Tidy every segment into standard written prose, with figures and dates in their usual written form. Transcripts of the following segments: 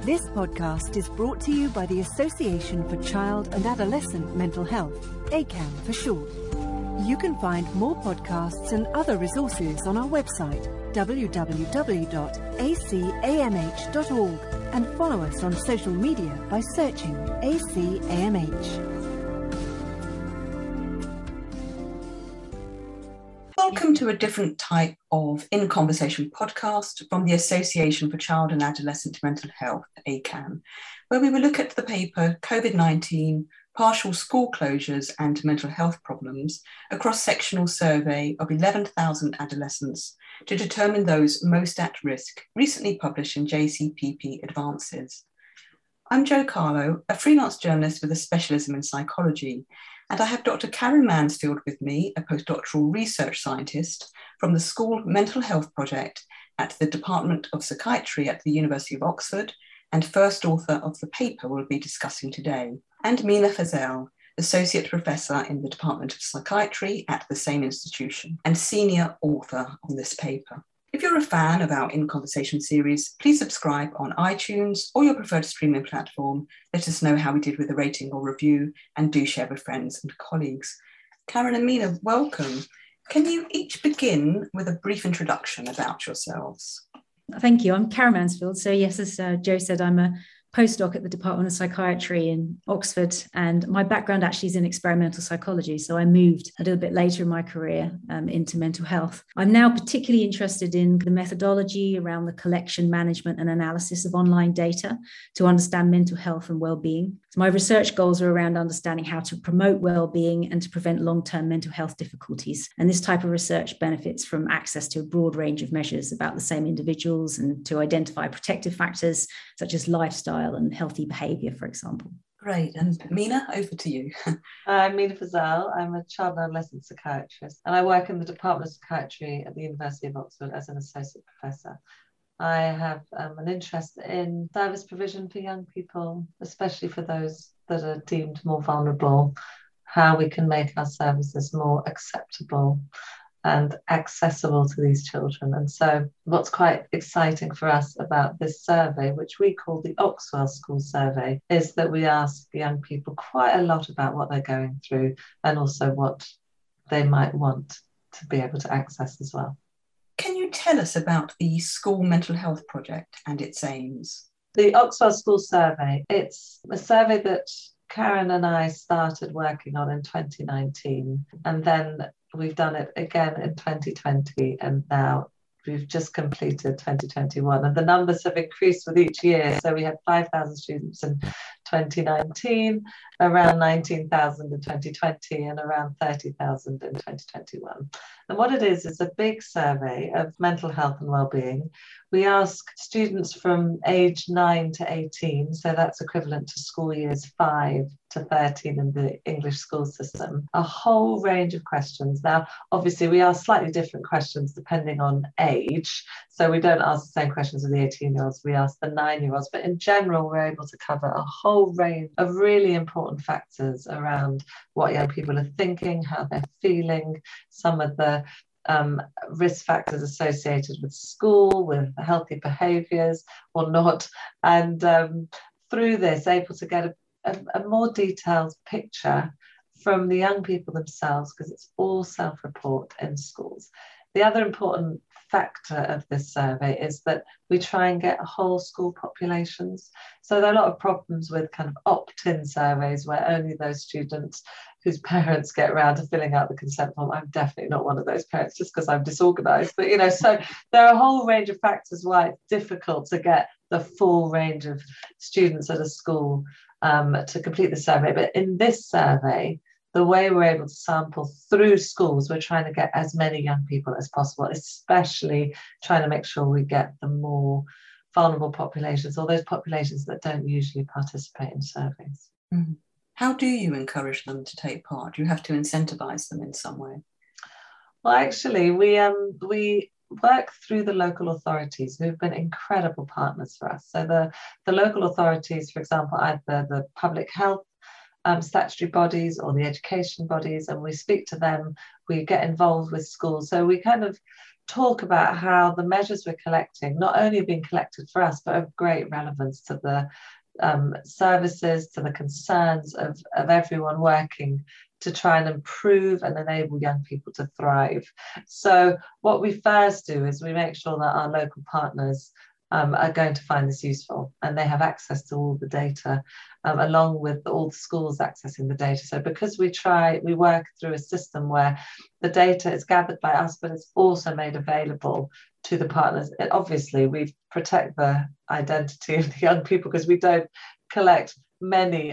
This podcast is brought to you by the Association for Child and Adolescent Mental Health, ACAM for short. You can find more podcasts and other resources on our website, www.acamh.org, and follow us on social media by searching ACAMH. Welcome to a different type of In Conversation podcast from the Association for Child and Adolescent Mental Health, ACAM, where we will look at the paper COVID-19, Partial School Closures and Mental Health Problems, a cross-sectional survey of 11,000 adolescents to determine those most at risk, recently published in JCPP Advances. I'm Jo Carlo, a freelance journalist with a specialism in psychology, and I have Dr. Karen Mansfield with me, a postdoctoral research scientist from the School Mental Health Project at the Department of Psychiatry at the University of Oxford, and first author of the paper we'll be discussing today, and Meena Fazelle, Associate Professor in the Department of Psychiatry at the same institution, and senior author on this paper. If you're a fan of our In Conversation series, please subscribe on iTunes or your preferred streaming platform. Let us know how we did with a rating or review, and do share with friends and colleagues. Karen and Meena, welcome. Can you each begin with a brief introduction about yourselves? Thank you. I'm Karen Mansfield. So yes, as Jo said, I'm a postdoc at the Department of Psychiatry in Oxford, and my background actually is in experimental psychology. So I moved a little bit later in my career into mental health. I'm now particularly interested in the methodology around the collection, management and analysis of online data to understand mental health and well-being. So my research goals are around understanding how to promote well-being and to prevent long-term mental health difficulties. And this type of research benefits from access to a broad range of measures about the same individuals and to identify protective factors such as lifestyle and healthy behaviour, for example. Great. And Meena, over to you. I'm Meena Fazelle. I'm a child and adolescent psychiatrist, and I work in the Department of Psychiatry at the University of Oxford as an associate professor. I have an interest in service provision for young people, especially for those that are deemed more vulnerable, how we can make our services more acceptable and accessible to these children. And so what's quite exciting for us about this survey, which we call the Oxwell School Survey, is that we ask young people quite a lot about what they're going through and also what they might want to be able to access as well. Can you tell us about the School Mental Health Project and its aims? The Oxwell School Survey, it's a survey that Karen and I started working on in 2019, and then we've done it again in 2020, and now we've just completed 2021, and the numbers have increased with each year. So we had 5,000 students in 2019, around 19,000 in 2020, and around 30,000 in 2021. And what it is a big survey of mental health and well-being. We ask students from age 9 to 18, so that's equivalent to school years 5 to 13 in the English school system, a whole range of questions. Now, obviously, we ask slightly different questions depending on age. So we don't ask the same questions of the 18-year-olds, we ask the 9-year-olds. But in general, we're able to cover a whole range of really important factors around what young people are thinking, how they're feeling, some of the risk factors associated with school, with healthy behaviours or not. And through this, able to get a more detailed picture from the young people themselves, because it's all self-report in schools. The other important factor of this survey is that we try and get whole school populations. So there are a lot of problems with kind of opt-in surveys where only those students whose parents get around to filling out the consent form. I'm definitely not one of those parents just because I'm disorganized, but so there are a whole range of factors why it's difficult to get the full range of students at a school to complete the survey. But in this survey, the way we're able to sample through schools, we're trying to get as many young people as possible, especially trying to make sure we get the more vulnerable populations, or those populations that don't usually participate in surveys. Mm-hmm. How do you encourage them to take part? Do you have to incentivize them in some way? Well, actually, we work through the local authorities who've been incredible partners for us. So the local authorities, for example, either the public health statutory bodies or the education bodies, and we speak to them, we get involved with schools. So we kind of talk about how the measures we're collecting not only have been collected for us, but of great relevance to the services, to the concerns of everyone working to try and improve and enable young people to thrive. So what we first do is we make sure that our local partners are going to find this useful, and they have access to all the data, along with all the schools accessing the data. So because we work through a system where the data is gathered by us, but it's also made available to the partners. Obviously, we protect the identity of the young people because we don't collect many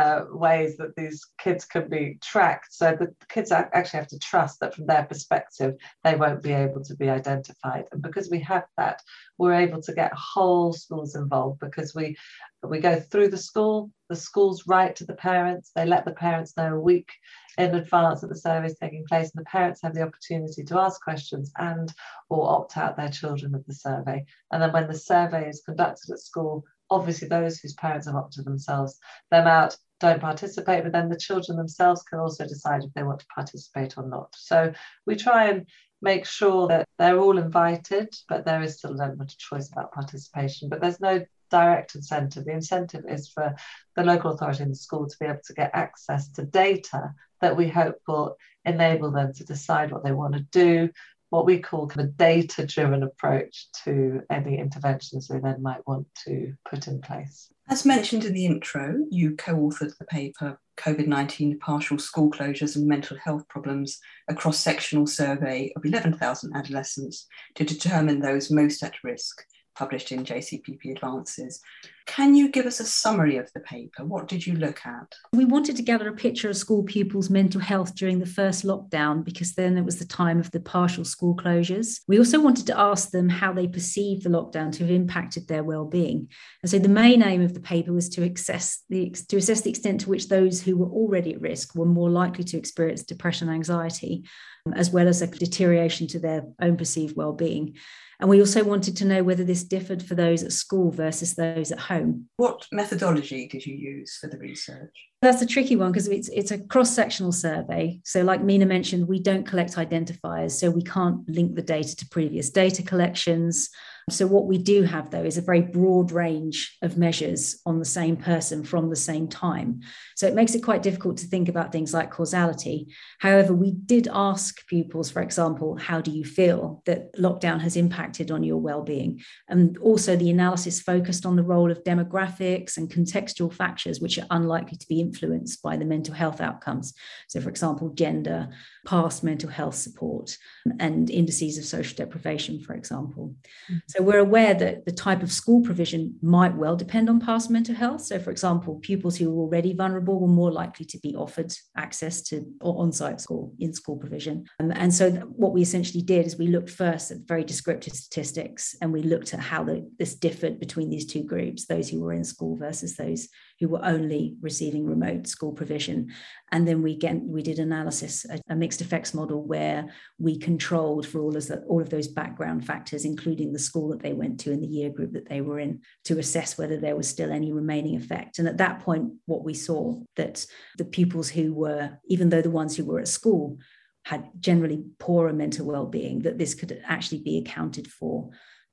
ways that these kids can be tracked. So the kids actually have to trust that from their perspective, they won't be able to be identified. And because we have that, we're able to get whole schools involved, because we go through the schools write to the parents, they let the parents know a week in advance that the survey is taking place, and the parents have the opportunity to ask questions and or opt out their children of the survey. And then when the survey is conducted at school, obviously those whose parents have opted them out don't participate, but then the children themselves can also decide if they want to participate or not. So we try and make sure that they're all invited, but there is still an element of choice about participation. But there's no direct incentive. The incentive is for the local authority in the school to be able to get access to data that we hope will enable them to decide what they want to do, what we call kind of a data-driven approach to any interventions they then might want to put in place. As mentioned in the intro, you co-authored the paper COVID-19 Partial School Closures and Mental Health Problems, a cross-sectional survey of 11,000 adolescents to determine those most at risk, published in JCPP Advances. Can you give us a summary of the paper? What did you look at? We wanted to gather a picture of school pupils' mental health during the first lockdown, because then it was the time of the partial school closures. We also wanted to ask them how they perceived the lockdown to have impacted their well-being. And so the main aim of the paper was to assess the extent to which those who were already at risk were more likely to experience depression and anxiety, as well as a deterioration to their own perceived well-being. And we also wanted to know whether this differed for those at school versus those at home. What methodology did you use for the research? That's a tricky one, because it's a cross-sectional survey. So like Mina mentioned, we don't collect identifiers, so we can't link the data to previous data collections. So what we do have, though, is a very broad range of measures on the same person from the same time. So it makes it quite difficult to think about things like causality. However, we did ask pupils, for example, how do you feel that lockdown has impacted on your well-being? And also the analysis focused on the role of demographics and contextual factors, which are unlikely to be influenced by the mental health outcomes. So, for example, gender, past mental health support, and indices of social deprivation, for example. So we're aware that the type of school provision might well depend on past mental health. So, for example, pupils who are already vulnerable were more likely to be offered access to on-site school, in-school provision. And so what we essentially did is we looked first at very descriptive statistics, and we looked at how this differed between these two groups, those who were in school versus those who were only receiving remote school provision. And then we did analysis, a mixed effects model, where we controlled for all of those background factors, including the school that they went to and the year group that they were in, to assess whether there was still any remaining effect. And at that point, what we saw, that the pupils who were, even though the ones who were at school had generally poorer mental well-being, that this could actually be accounted for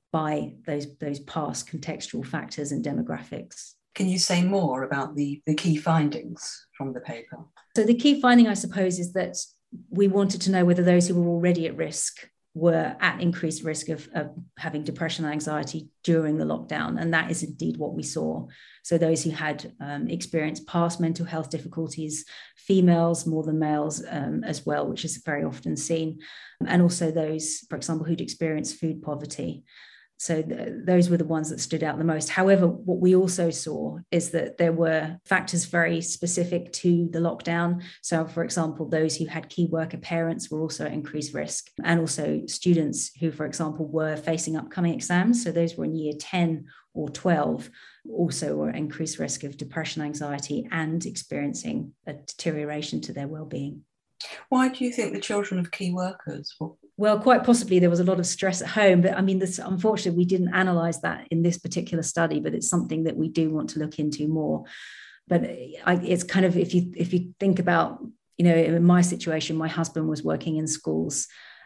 by those past contextual factors and demographics. Can you say more about the key findings from the paper? So the key finding, I suppose, is that we wanted to know whether those who were already at risk were at increased risk of having depression and anxiety during the lockdown. And that is indeed what we saw. So those who had experienced past mental health difficulties, females more than males as well, which is very often seen. And also those, for example, who'd experienced food poverty. So those were the ones that stood out the most. However, what we also saw is that there were factors very specific to the lockdown. So, for example, those who had key worker parents were also at increased risk, and also students who, for example, were facing upcoming exams. So those were in year 10 or 12, also were at increased risk of depression, anxiety, and experiencing a deterioration to their well-being. Why do you think the children of key workers? Well, quite possibly there was a lot of stress at home, but I mean, unfortunately, we didn't analyse that in this particular study, but it's something that we do want to look into more. But it's kind of, if you think about, in my situation, my husband was working in schools,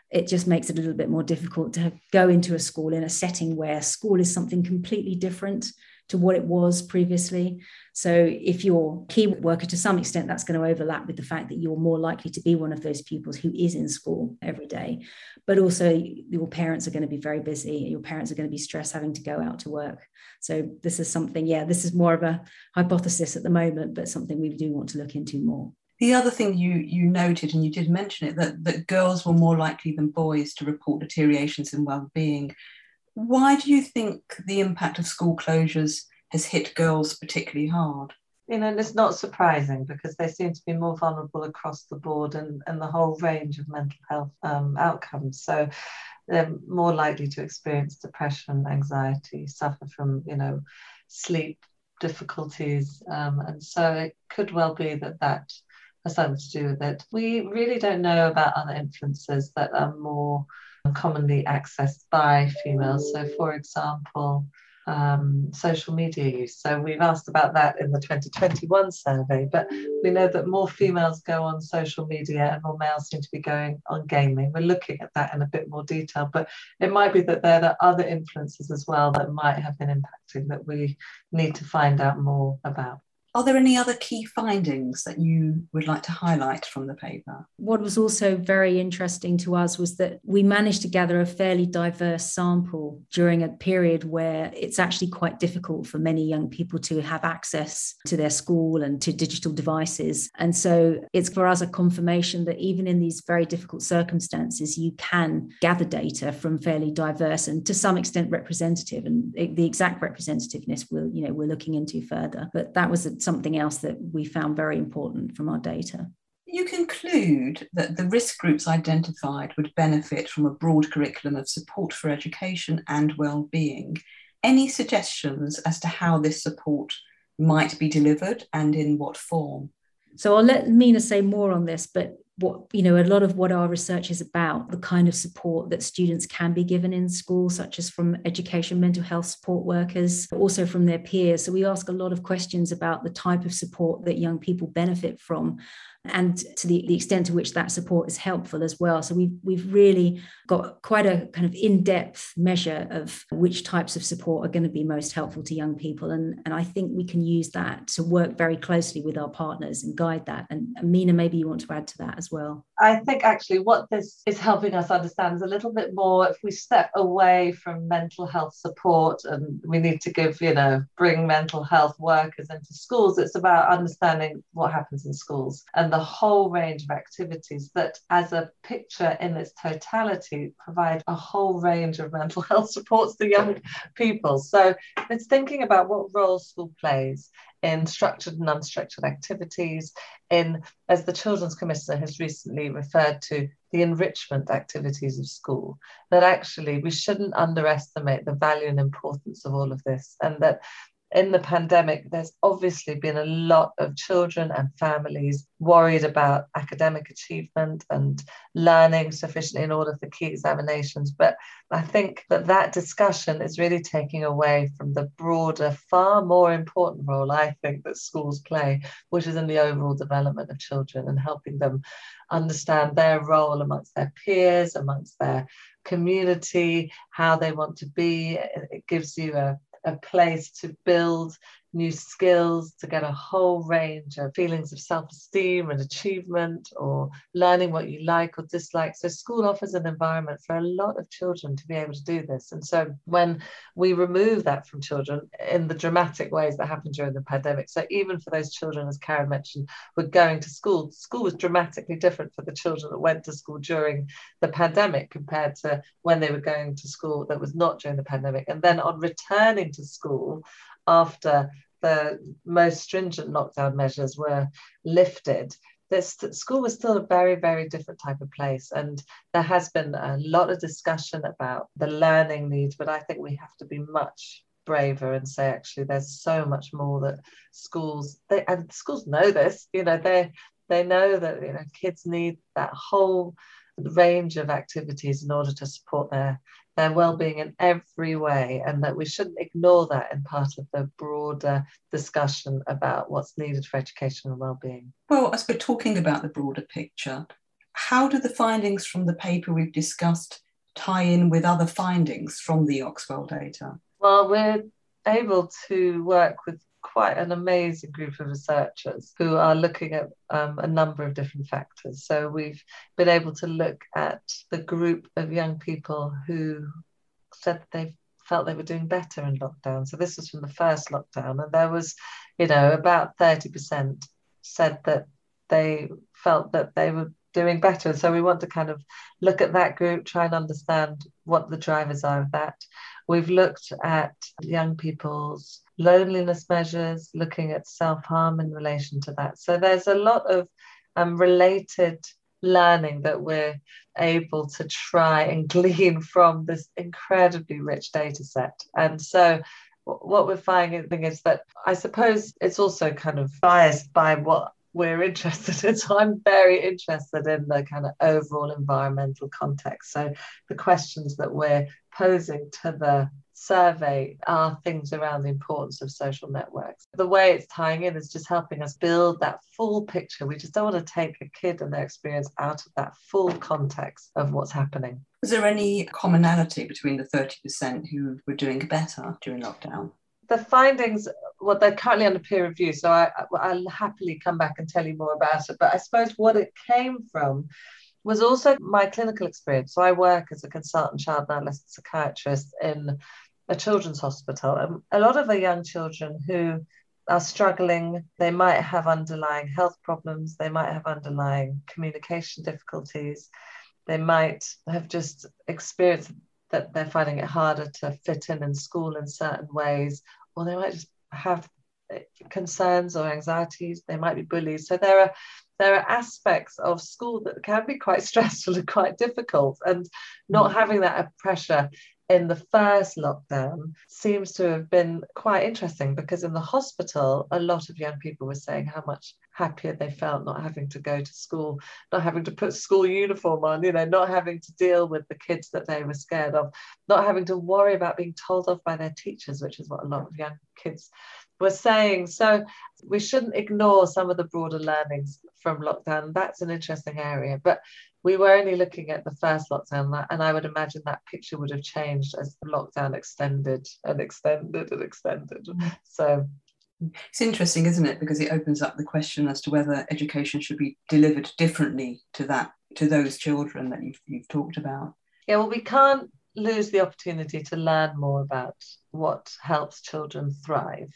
it just makes it a little bit more difficult to go into a school in a setting where school is something completely different to what it was previously. So if you're a key worker, to some extent, that's going to overlap with the fact that you're more likely to be one of those pupils who is in school every day. But also your parents are going to be very busy. Your parents are going to be stressed having to go out to work. So this is something, this is more of a hypothesis at the moment, but something we do want to look into more. The other thing you noted, and you did mention it, that girls were more likely than boys to report deteriorations in well-being. Why do you think the impact of school closures has hit girls particularly hard? And it's not surprising because they seem to be more vulnerable across the board and the whole range of mental health outcomes. So they're more likely to experience depression, anxiety, suffer from, sleep difficulties. And so it could well be that has something to do with it. We really don't know about other influences that are more commonly accessed by females. So, for example, social media use. So we've asked about that in the 2021 survey, but we know that more females go on social media and more males seem to be going on gaming. We're looking at that in a bit more detail, but it might be that there are other influences as well that might have been impacting that we need to find out more about. Are there any other key findings that you would like to highlight from the paper? What was also very interesting to us was that we managed to gather a fairly diverse sample during a period where it's actually quite difficult for many young people to have access to their school and to digital devices. And so it's for us a confirmation that even in these very difficult circumstances, you can gather data from fairly diverse and to some extent representative. And the exact representativeness we're looking into further. But that was something else that we found very important from our data. You conclude that the risk groups identified would benefit from a broad curriculum of support for education and well-being. Any suggestions as to how this support might be delivered and in what form? So I'll let Meena say more on this, but a lot of what our research is about, the kind of support that students can be given in school, such as from education, mental health support workers, but also from their peers. So we ask a lot of questions about the type of support that young people benefit from and to the extent to which that support is helpful as well. So we've really got quite a kind of in-depth measure of which types of support are going to be most helpful to young people. And I think we can use that to work very closely with our partners and guide that. And Meena, maybe you want to add to that as well. I think actually what this is helping us understand is a little bit more if we step away from mental health support and we need to bring mental health workers into schools. It's about understanding what happens in schools and the whole range of activities that as a picture in its totality provide a whole range of mental health supports to young people. So it's thinking about what role school plays in structured and unstructured activities, as the Children's Commissioner has recently referred to, the enrichment activities of school, that actually we shouldn't underestimate the value and importance of all of this, and that in the pandemic, there's obviously been a lot of children and families worried about academic achievement and learning sufficiently in order for key examinations. But I think that discussion is really taking away from the broader, far more important role I think that schools play, which is in the overall development of children and helping them understand their role amongst their peers, amongst their community, how they want to be. It gives you a place to build new skills, to get a whole range of feelings of self-esteem and achievement, or learning what you like or dislike. So school offers an environment for a lot of children to be able to do this. And so when we remove that from children in the dramatic ways that happened during the pandemic, so even for those children, as Karen mentioned, were going to school was dramatically different for the children that went to school during the pandemic compared to when they were going to school that was not during the pandemic. And then on returning to school after the most stringent lockdown measures were lifted, school was still a very, very different type of place. And there has been a lot of discussion about the learning needs, but I think we have to be much braver and say, actually, there's so much more that schools know this, they know that, kids need that whole range of activities in order to support their well-being in every way, and that we shouldn't ignore that in part of the broader discussion about what's needed for education and well-being. Well, as we're talking about the broader picture, how do the findings from the paper we've discussed tie in with other findings from the Oxwell data? Well, we're able to work with quite an amazing group of researchers who are looking at a number of different factors. So we've been able to look at the group of young people who said they felt they were doing better in lockdown. So this was from the first lockdown, and there was, about 30% said that they felt that they were doing better. So we want to kind of look at that group, try and understand what the drivers are of that. We've looked at young people's loneliness measures, looking at self-harm in relation to that. So there's a lot of related learning that we're able to try and glean from this incredibly rich data set. And so what we're finding is that I suppose it's also kind of biased by what we're interested in. So I'm very interested in the kind of overall environmental context. So the questions that we're posing to the survey are things around the importance of social networks. The way it's tying in is just helping us build that full picture. We just don't want to take a kid and their experience out of that full context of what's happening. Was there any commonality between the 30% who were doing better during lockdown? The findings, well, they're currently under peer review, so I'll happily come back and tell you more about it. But I suppose what it came from was also my clinical experience. So I work as a consultant child and adolescent psychiatrist in a children's hospital. A lot of the young children who are struggling, they might have underlying health problems, they might have underlying communication difficulties, they might have just experienced that they're finding it harder to fit in school in certain ways, or they might just have concerns or anxieties, they might be bullied. So there are aspects of school that can be quite stressful and quite difficult, and not having that pressure in the first lockdown seems to have been quite interesting, because in the hospital a lot of young people were saying how much happier they felt not having to go to school, not having to put school uniform on, not having to deal with the kids that they were scared of, not having to worry about being told off by their teachers, which is what a lot of young kids were saying. So we shouldn't ignore some of the broader learnings from lockdown. That's an interesting area, but we were only looking at the first lockdown, and I would imagine that picture would have changed as the lockdown extended and extended and extended. So it's interesting, isn't it? Because it opens up the question as to whether education should be delivered differently to those children that you've talked about. Yeah, well, we can't lose the opportunity to learn more about what helps children thrive.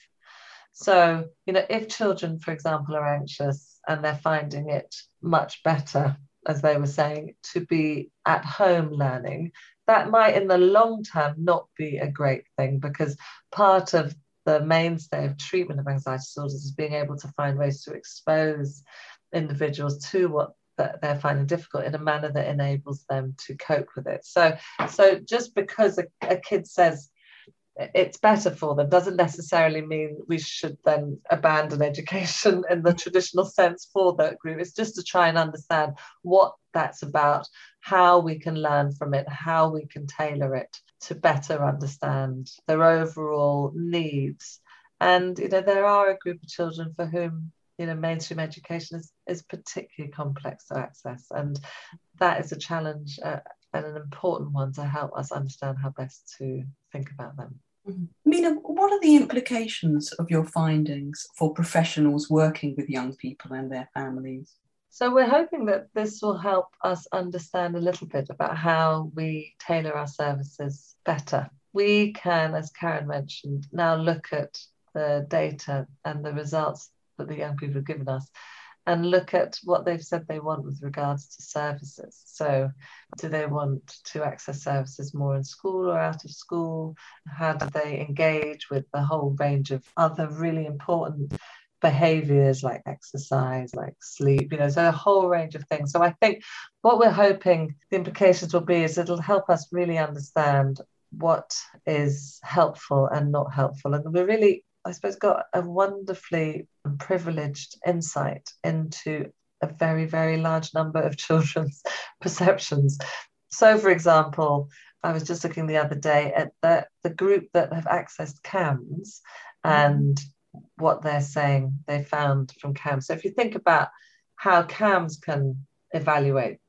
So, if children, for example, are anxious and they're finding it much better, as they were saying, to be at home learning, that might in the long term not be a great thing, because part of the mainstay of treatment of anxiety disorders is being able to find ways to expose individuals to what they're finding difficult in a manner that enables them to cope with it. So just because a kid says it's better for them doesn't necessarily mean we should then abandon education in the traditional sense for that group. It's just to try and understand what that's about, how we can learn from it, how we can tailor it to better understand their overall needs. And there are a group of children for whom mainstream education is particularly complex to access, and that is a challenge and an important one to help us understand how best to think about them. Mina, what are the implications of your findings for professionals working with young people and their families? So we're hoping that this will help us understand a little bit about how we tailor our services better. We can, as Karen mentioned, now look at the data and the results that the young people have given us and look at what they've said they want with regards to services. So do they want to access services more in school or out of school? How do they engage with the whole range of other really important behaviors like exercise, like sleep, so a whole range of things. So I think what we're hoping the implications will be is it'll help us really understand what is helpful and not helpful. And we're really, I suppose, got a wonderfully privileged insight into a very, very large number of children's perceptions. So, for example, I was just looking the other day at the group that have accessed CAMHS and what they're saying they found from CAMHS. So if you think about how CAMHS can evaluate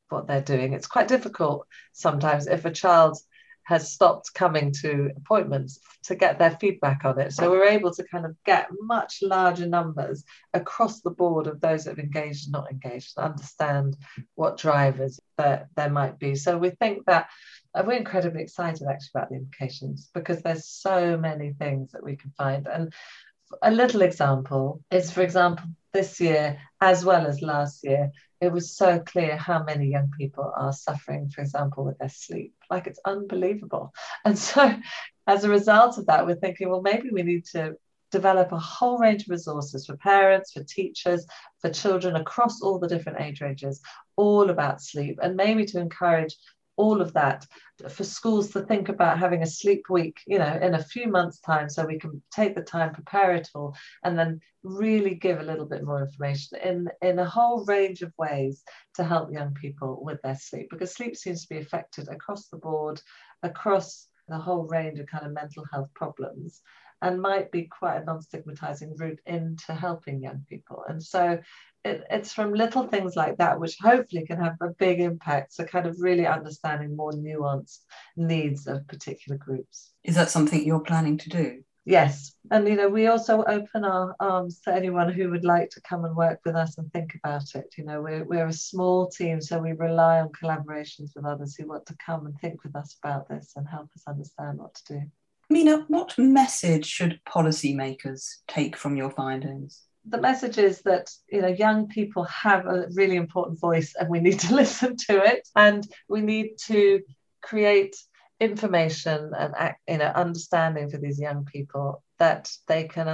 what they're doing. It's quite difficult sometimes if a child has stopped coming to appointments to get their feedback on it. So we're able to kind of get much larger numbers across the board of those that have engaged and not engaged, and understand what drivers there might be. So we think that we're incredibly excited actually about the implications, because there's so many things that we can find. And a little example is, for example, this year, as well as last year, it was so clear how many young people are suffering, for example, with their sleep. Like, it's unbelievable. And so as a result of that, we're thinking, well, maybe we need to develop a whole range of resources for parents, for teachers, for children across all the different age ranges, all about sleep, and maybe to encourage all of that for schools to think about having a sleep week, in a few months' time, so we can take the time, prepare it all, and then really give a little bit more information in a whole range of ways to help young people with their sleep, because sleep seems to be affected across the board, across the whole range of kind of mental health problems, and might be quite a non-stigmatizing route into helping young people. And so it's from little things like that which hopefully can have a big impact, so kind of really understanding more nuanced needs of particular groups. Is that something you're planning to do? Yes. And, we also open our arms to anyone who would like to come and work with us and think about it. We're a small team, so we rely on collaborations with others who want to come and think with us about this and help us understand what to do. Mina, what message should policymakers take from your findings? The message is that, young people have a really important voice, and we need to listen to it, and we need to create information and understanding for these young people that they can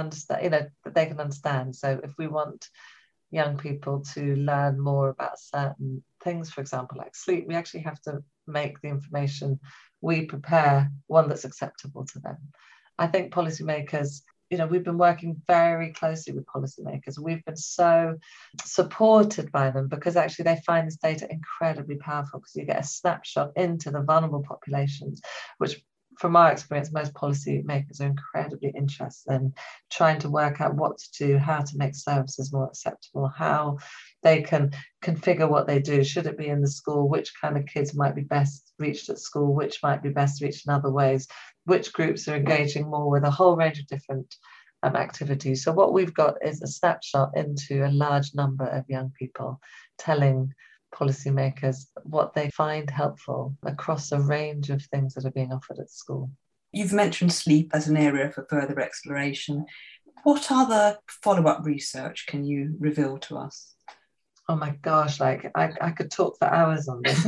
understand. So if we want young people to learn more about certain things, for example, like sleep, we actually have to make the information we prepare one that's acceptable to them. I think policymakers, we've been working very closely with policymakers. We've been so supported by them, because actually they find this data incredibly powerful, because you get a snapshot into the vulnerable populations, which from our experience, most policymakers are incredibly interested in trying to work out what to do, how to make services more acceptable, how they can configure what they do. Should it be in the school? Which kind of kids might be best reached at school? Which might be best reached in other ways? Which groups are engaging more with a whole range of different activities? So what we've got is a snapshot into a large number of young people, telling policymakers what they find helpful across a range of things that are being offered at school. You've mentioned sleep as an area for further exploration. What other follow-up research can you reveal to us? Oh my gosh, I could talk for hours on this.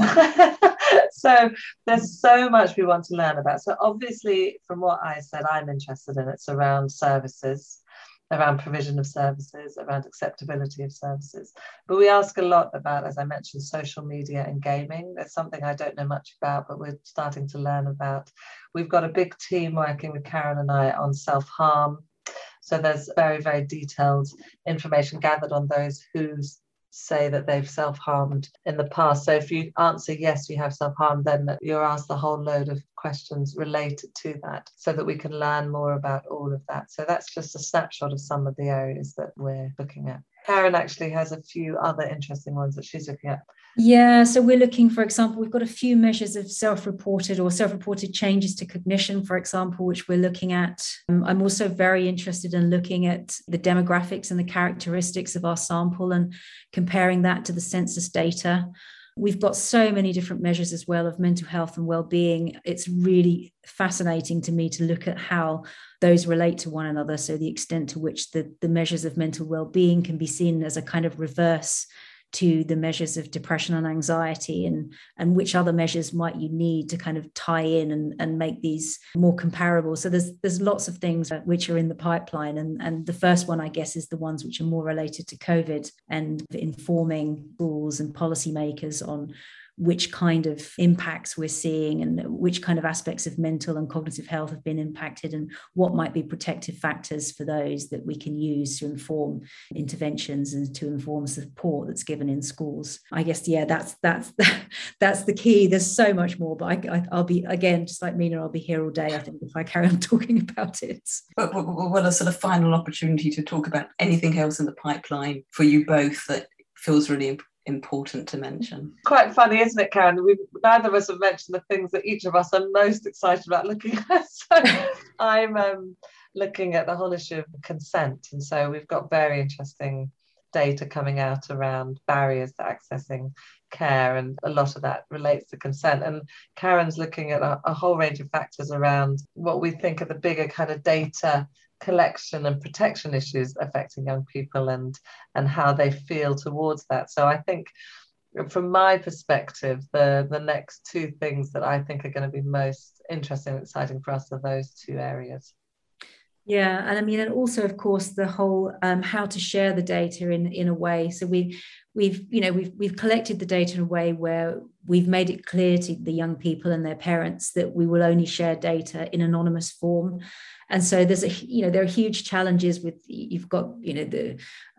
So there's so much we want to learn about. So obviously, from what I said, I'm interested in, it's around services, around provision of services, around acceptability of services. But we ask a lot about, as I mentioned, social media and gaming. That's something I don't know much about, but we're starting to learn about. We've got a big team working with Karen and I on self-harm. So there's very, very detailed information gathered on those who say that they've self-harmed in the past. So if you answer yes, you have self-harm, then you're asked a whole load of questions related to that, so that we can learn more about all of that. So that's just a snapshot of some of the areas that we're looking at. Karen actually has a few other interesting ones that she's looking at. Yeah, so we're looking, for example, we've got a few measures of self-reported changes to cognition, for example, which we're looking at. I'm also very interested in looking at the demographics and the characteristics of our sample and comparing that to the census data. We've got so many different measures as well of mental health and well-being. It's really fascinating to me to look at how those relate to one another. So the extent to which the measures of mental well-being can be seen as a kind of reverse to the measures of depression and anxiety, and which other measures might you need to kind of tie in and make these more comparable. So there's lots of things which are in the pipeline. And the first one, I guess, is the ones which are more related to COVID and informing schools and policymakers on which kind of impacts we're seeing and which kind of aspects of mental and cognitive health have been impacted, and what might be protective factors for those that we can use to inform interventions and to inform support that's given in schools. I guess, yeah, that's the key. There's so much more, but I'll be, again, just like Mina, I'll be here all day, I think, if I carry on talking about it. But a sort of final opportunity to talk about anything else in the pipeline for you both that feels really important to mention. Quite funny, isn't it, Karen? Neither of us have mentioned the things that each of us are most excited about looking at. So I'm looking at the whole issue of consent. And so we've got very interesting data coming out around barriers to accessing care, and a lot of that relates to consent. And Karen's looking at a whole range of factors around what we think are the bigger kind of data collection and protection issues affecting young people and how they feel towards that. So I think from my perspective, the next two things that I think are going to be most interesting and exciting for us are those two areas. Yeah, and I mean, and also, of course, the whole how to share the data in a way. So we've collected the data in a way where we've made it clear to the young people and their parents that we will only share data in anonymous form. And so there are huge challenges with, you've got, the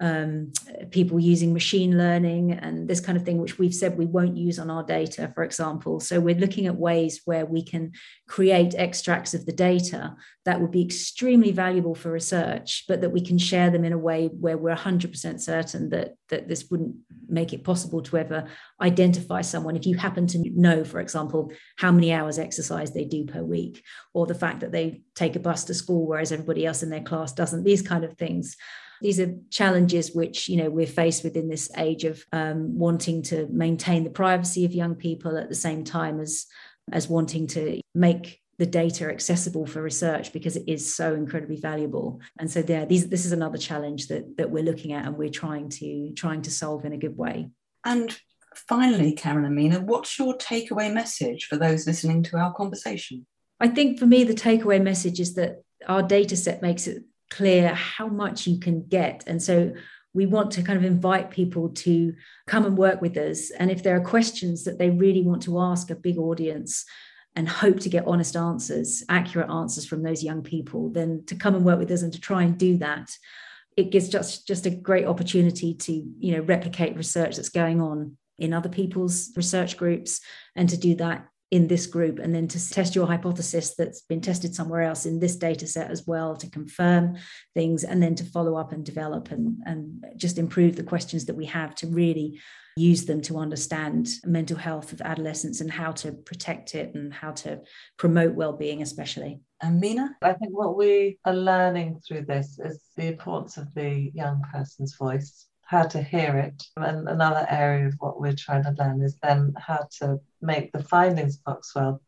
people using machine learning and this kind of thing, which we've said we won't use on our data, for example. So we're looking at ways where we can create extracts of the data that would be extremely valuable for research, but that we can share them in a way where we're 100% certain that this wouldn't make it possible to ever identify someone if you happen to know, for example, how many hours exercise they do per week, or the fact that they take a bus to school whereas everybody else in their class doesn't. These kind of things. These are challenges which we're faced with in this age of wanting to maintain the privacy of young people at the same time as wanting to make the data accessible for research, because it is so incredibly valuable. And so this is another challenge that we're looking at and we're trying to solve in a good way. And finally, Karen and Mina, what's your takeaway message for those listening to our conversation? I think for me, the takeaway message is that our data set makes it clear how much you can get. And so we want to kind of invite people to come and work with us. And if there are questions that they really want to ask a big audience and hope to get honest answers, accurate answers from those young people, then to come and work with us and to try and do that, it gives just a great opportunity to replicate research that's going on in other people's research groups, and to do that in this group, and then to test your hypothesis that's been tested somewhere else in this data set as well, to confirm things, and then to follow up and develop and just improve the questions that we have to really use them to understand mental health of adolescents and how to protect it and how to promote well-being especially. And Mina? I think what we are learning through this is the importance of the young person's voice, how to hear it. And another area of what we're trying to learn is then how to make the findings of Oxwell,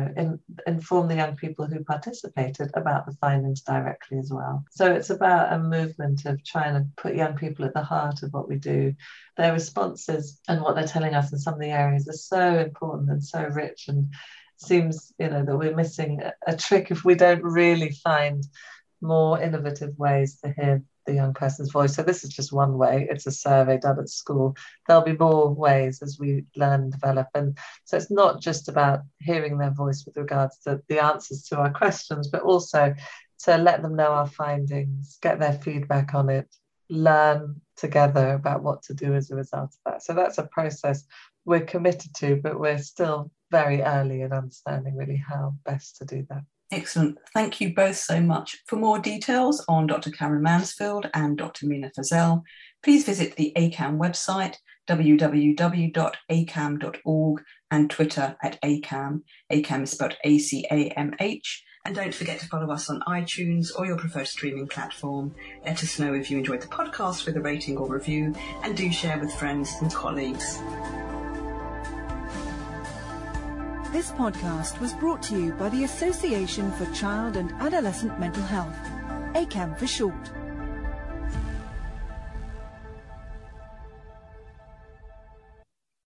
inform the young people who participated about the findings directly as well. So it's about a movement of trying to put young people at the heart of what we do. Their responses and what they're telling us in some of the areas are so important and so rich, and seems that we're missing a trick if we don't really find more innovative ways to hear the young person's voice. So this is just one way. It's a survey done at school. There'll be more ways as we learn and develop. And so it's not just about hearing their voice with regards to the answers to our questions, but also to let them know our findings, get their feedback on it, learn together about what to do as a result of that. So that's a process we're committed to, but we're still very early in understanding really how best to do that. Excellent. Thank you both so much. For more details on Dr. Karen Mansfield and Dr. Mina Feazell, please visit the ACAM website, www.acam.org, and Twitter @ACAM. ACAM is spelled ACAMH. And don't forget to follow us on iTunes or your preferred streaming platform. Let us know if you enjoyed the podcast with a rating or review, and do share with friends and colleagues. This podcast was brought to you by the Association for Child and Adolescent Mental Health, ACAM for short.